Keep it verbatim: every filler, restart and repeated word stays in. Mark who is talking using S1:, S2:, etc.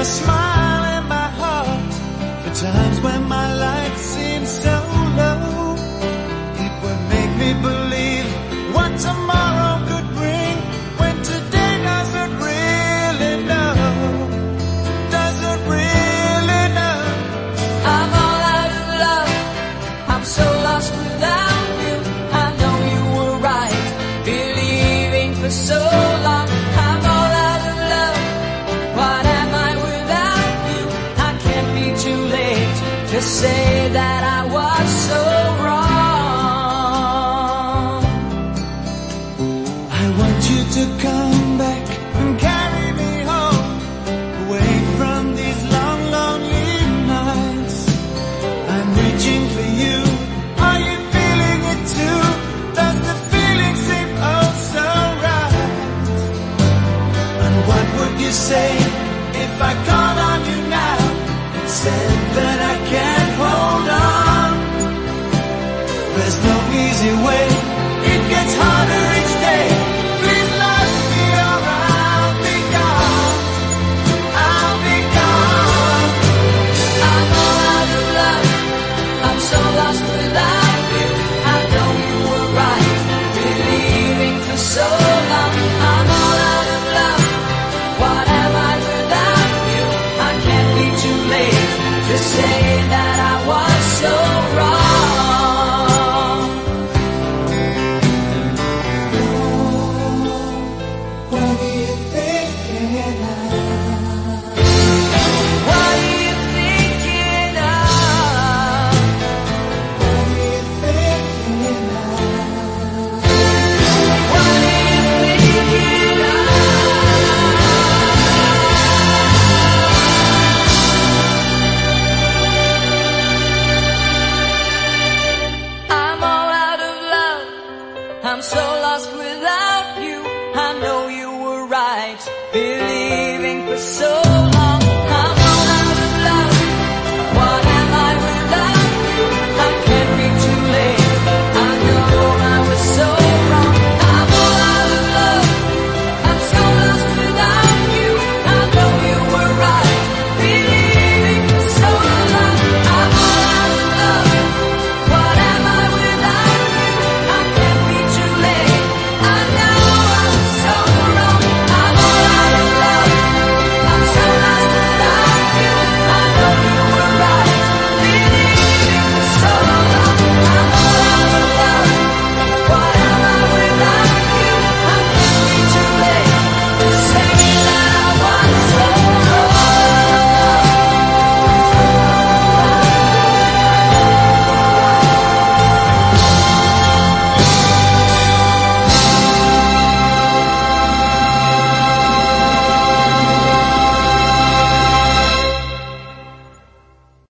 S1: smile in my heart for times when my life seems so low. It would make me believe what tomorrow could bring when today doesn't really know, doesn't really know.
S2: I'm all out of love, I'm so lost without you. I know you were right, believing for so long. I'm all out of love, what am I without you? I can't be too late to say that I was so wrong.
S1: I want you to come back and carry me home, away from these long, lonely nights. I'm reaching for you, are you feeling it too? Does the feeling seem oh so right? And what would you say if I called on you now and said that I can't hold on? There's no easy way, it gets harder each day. Please love me or I'll be gone, I'll be gone.
S2: I'm all out of love, I'm so lost without you. I know you were right, believing for so long. I'm all out of love, what am I without you? I can't be too late to say